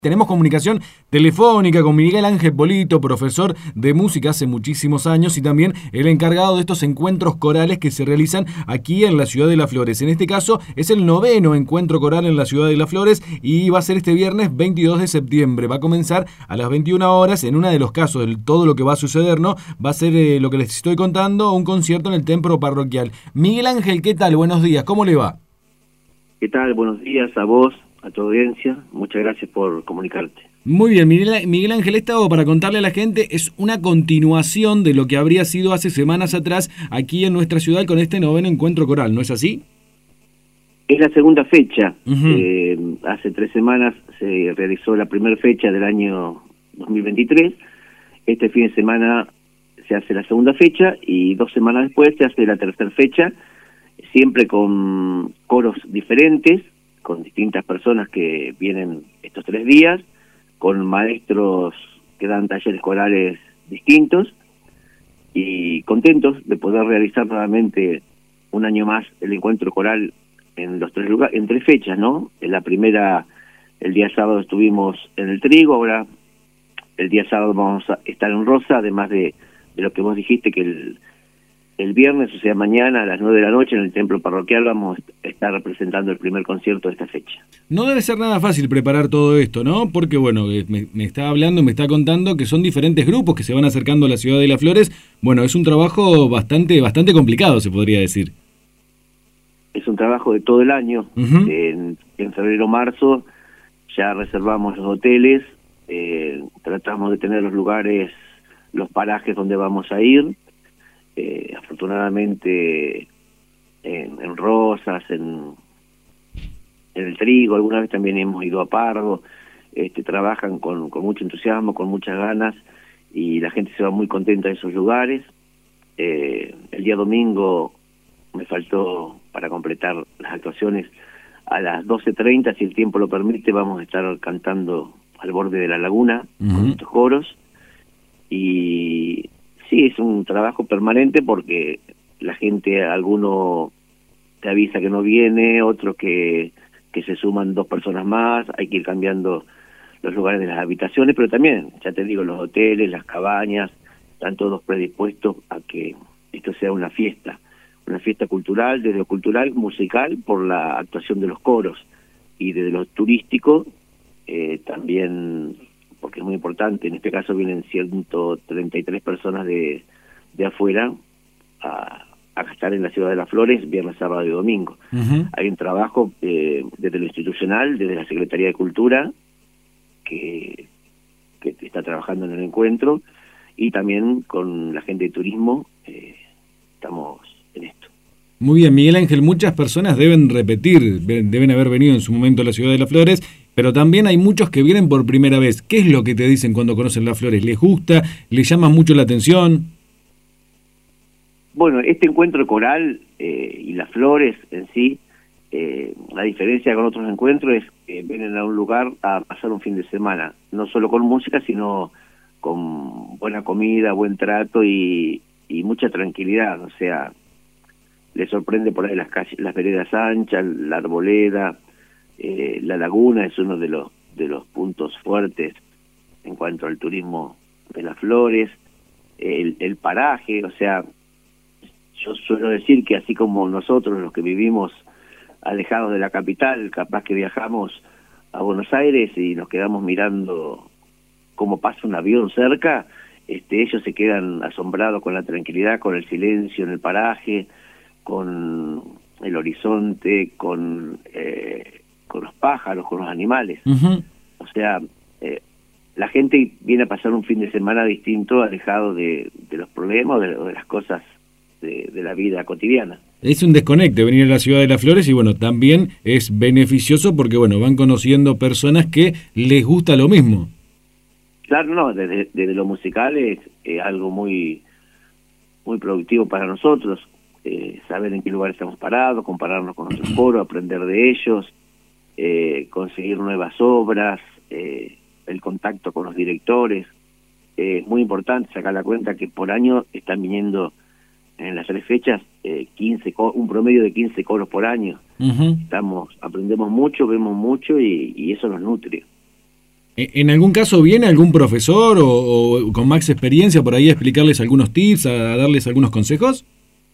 Tenemos comunicación telefónica con Miguel Ángel Polito, profesor de música hace muchísimos años y también el encargado de estos encuentros corales que se realizan aquí en la Ciudad de Las Flores. En este caso es el 9º encuentro coral en la Ciudad de Las Flores y va a ser este viernes 22 de septiembre. Va a comenzar a las 21 horas. En uno de los casos de todo lo que va a suceder, ¿no? Va a ser lo que les estoy contando, un concierto en el templo parroquial. Miguel Ángel, ¿qué tal? Buenos días, ¿cómo le va? ¿Qué tal? Buenos días a vos, a tu audiencia. Muchas gracias por comunicarte. Muy bien, Miguel Ángel, esto para contarle a la gente es una continuación de lo que habría sido hace semanas atrás aquí en nuestra ciudad con este 9º encuentro coral, ¿no es así? Es la segunda fecha. Hace 3 semanas se realizó la primera fecha del año 2023. Este fin de semana se hace la segunda fecha y 2 semanas después se hace la tercera fecha, siempre con coros diferentes, con distintas personas que vienen estos 3 días, con maestros que dan talleres corales distintos y contentos de poder realizar nuevamente un año más el encuentro coral en los 3 lugares, en 3 fechas, ¿no? En la primera, el día sábado estuvimos en el Trigo, ahora el día sábado vamos a estar en Rosa, además de lo que vos dijiste que el viernes, o sea, mañana a las 9 de la noche en el templo parroquial vamos a estar representando el primer concierto de esta fecha. No debe ser nada fácil preparar todo esto, ¿no? Porque, bueno, me está hablando, me está contando que son diferentes grupos que se van acercando a la Ciudad de Las Flores. Bueno, es un trabajo bastante complicado, se podría decir. Es un trabajo de todo el año. En febrero, marzo ya reservamos los hoteles, tratamos de tener los lugares, los parajes donde vamos a ir. Afortunadamente en Rosas, en el Trigo, alguna vez también hemos ido a Pardo. Trabajan con mucho entusiasmo, con muchas ganas y la gente se va muy contenta de esos lugares. El día domingo me faltó para completar las actuaciones. A las 12:30, si el tiempo lo permite, vamos a estar cantando al borde de la laguna con estos coros. Y sí, es un trabajo permanente porque la gente, alguno te avisa que no viene, otro que se suman 2 personas más, hay que ir cambiando los lugares de las habitaciones, pero también, ya te digo, los hoteles, las cabañas, están todos predispuestos a que esto sea una fiesta cultural, desde lo cultural, musical, por la actuación de los coros, y desde lo turístico, también, porque es muy importante, en este caso vienen 133 personas de afuera a estar en la Ciudad de Las Flores viernes, sábado y domingo. Hay un trabajo desde lo institucional, desde la Secretaría de Cultura, que está trabajando en el encuentro, y también con la gente de turismo, estamos en esto. Muy bien, Miguel Ángel, muchas personas deben repetir, deben haber venido en su momento a la Ciudad de Las Flores, pero también hay muchos que vienen por primera vez. ¿Qué es lo que te dicen cuando conocen Las Flores? ¿Les gusta? ¿Les llama mucho la atención? Bueno, este encuentro coral y Las Flores en sí, la diferencia con otros encuentros es que vienen a un lugar a pasar un fin de semana, no solo con música, sino con buena comida, buen trato y mucha tranquilidad. O sea, les sorprende por ahí las calles, las veredas anchas, la arboleda, la laguna es uno de los puntos fuertes en cuanto al turismo de Las Flores, el paraje. O sea, yo suelo decir que así como nosotros, los que vivimos alejados de la capital, capaz que viajamos a Buenos Aires y nos quedamos mirando cómo pasa un avión cerca, ellos se quedan asombrados con la tranquilidad, con el silencio en el paraje, con el horizonte, con los pájaros, con los animales. O sea, la gente viene a pasar un fin de semana distinto, alejado de los problemas o de las cosas de la vida cotidiana. Es un desconecte venir a la Ciudad de Las Flores y bueno, también es beneficioso porque bueno, van conociendo personas que les gusta lo mismo. Claro, no, desde lo musical es algo muy productivo para nosotros, saber en qué lugar estamos parados, compararnos con otros coros, aprender de ellos, conseguir nuevas obras, el contacto con los directores. Es muy importante sacar la cuenta que por año están viniendo en las 3 fechas 15 un promedio de 15 coros por año. Aprendemos mucho, vemos mucho y eso nos nutre. ¿En algún caso viene algún profesor o con más experiencia por ahí a explicarles algunos tips, a darles algunos consejos?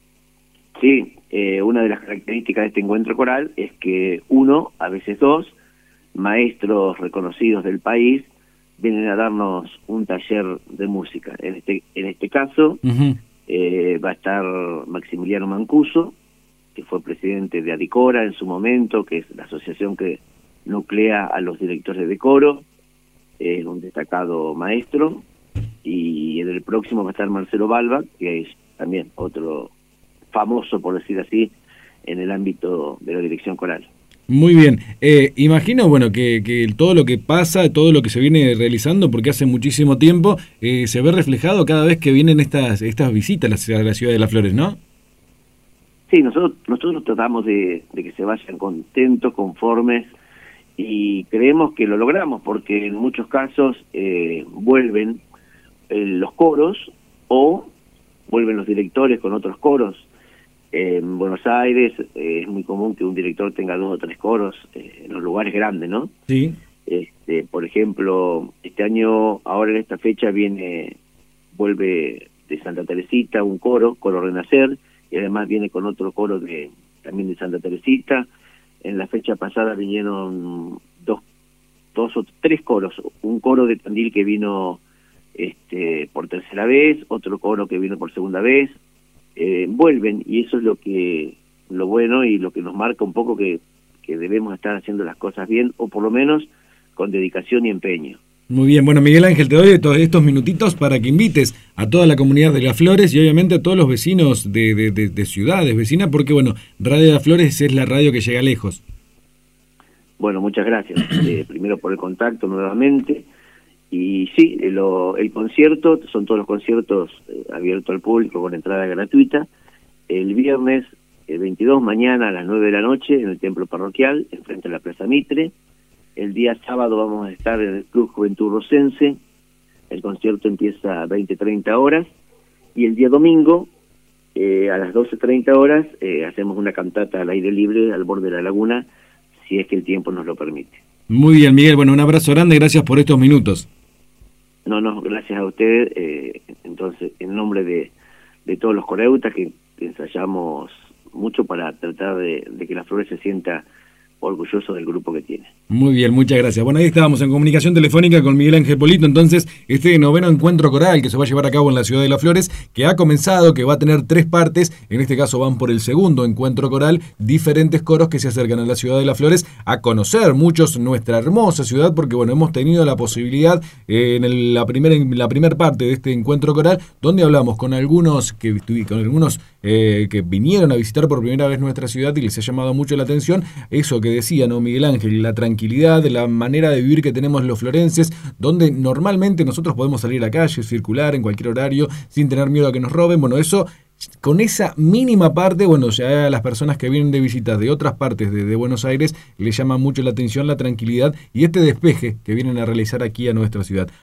Sí, una de las características de este encuentro coral es que uno, a veces dos, maestros reconocidos del país vienen a darnos un taller de música. En este caso va a estar Maximiliano Mancuso, que fue presidente de Adicora en su momento, que es la asociación que nuclea a los directores de coro, un destacado maestro, y en el próximo va a estar Marcelo Balba, que es también otro famoso, por decir así, en el ámbito de la dirección coral. Muy bien. Imagino, bueno, que todo lo que pasa, todo lo que se viene realizando, porque hace muchísimo tiempo, se ve reflejado cada vez que vienen estas visitas a la ciudad de Las Flores, ¿no? Sí, nosotros tratamos de que se vayan contentos, conformes, y creemos que lo logramos, porque en muchos casos vuelven los coros o vuelven los directores con otros coros. En Buenos Aires es muy común que un director tenga 2 o 3 coros en los lugares grandes, ¿no? Sí. Por ejemplo, este año, ahora en esta fecha vuelve de Santa Teresita un coro Renacer, y además viene con otro coro también de Santa Teresita. En la fecha pasada vinieron dos o tres coros, un coro de Tandil que vino por tercera vez, otro coro que vino por segunda vez. Vuelven, y eso es lo bueno y lo que nos marca un poco que debemos estar haciendo las cosas bien, o por lo menos con dedicación y empeño. Muy bien, bueno, Miguel Ángel, te doy todos estos minutitos para que invites a toda la comunidad de Las Flores y obviamente a todos los vecinos de ciudades vecinas, porque bueno, Radio Las Flores es la radio que llega lejos. Bueno, muchas gracias, primero por el contacto nuevamente, y sí, el concierto, son todos los conciertos abiertos al público con entrada gratuita, el viernes 22, mañana a las 9 de la noche en el templo parroquial, enfrente a la Plaza Mitre. El día sábado vamos a estar en el Club Juventud Rocense, el concierto empieza a 20-30 horas, y el día domingo, a las 12:30 horas, hacemos una cantata al aire libre al borde de la laguna, si es que el tiempo nos lo permite. Muy bien, Miguel, bueno, un abrazo grande, gracias por estos minutos. No, gracias a usted, entonces, en nombre de todos los coreutas que ensayamos mucho para tratar de que Las Flores se sienta orgulloso del grupo que tiene. Muy bien, muchas gracias. Bueno, ahí estábamos en comunicación telefónica con Miguel Ángel Polito, entonces este noveno encuentro coral que se va a llevar a cabo en la ciudad de Las Flores, que ha comenzado, que va a tener 3 partes, en este caso van por el segundo encuentro coral, diferentes coros que se acercan a la ciudad de Las Flores a conocer muchos nuestra hermosa ciudad, porque bueno, hemos tenido la posibilidad en la primera parte de este encuentro coral, donde hablamos con algunos que vinieron a visitar por primera vez nuestra ciudad y les ha llamado mucho la atención eso que decía, ¿no, Miguel Ángel? La tranquilidad, la manera de vivir que tenemos los florenses, donde normalmente nosotros podemos salir a la calle, circular en cualquier horario, sin tener miedo a que nos roben. Bueno, eso, con esa mínima parte, bueno, ya a las personas que vienen de visita de otras partes de Buenos Aires les llama mucho la atención la tranquilidad y este despeje que vienen a realizar aquí a nuestra ciudad.